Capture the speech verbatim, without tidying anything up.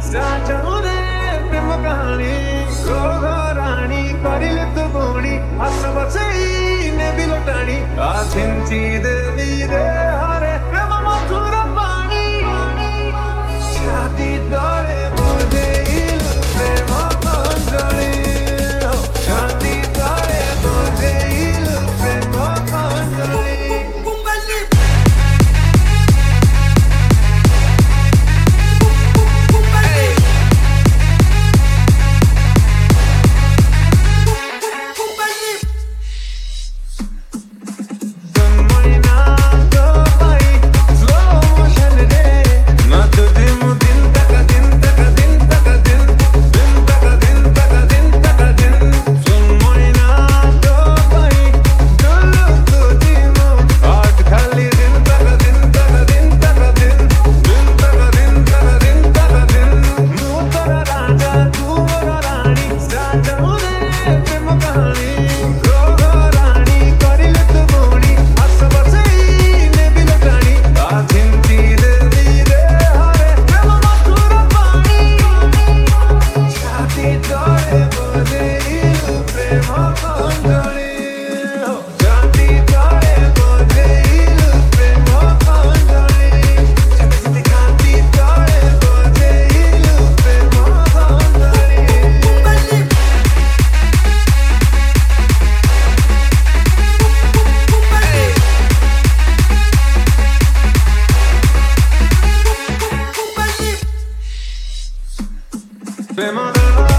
रे प्रेम कहानी राणी करिले तो गोणी आस बसई ने बिलोटाणी आथिंची देवी रे हरे प्रेम मधुर पाणी छाती तले बोधे इल प्रेम कंजली छाती तले बोधे इल प्रेम कंजली Prema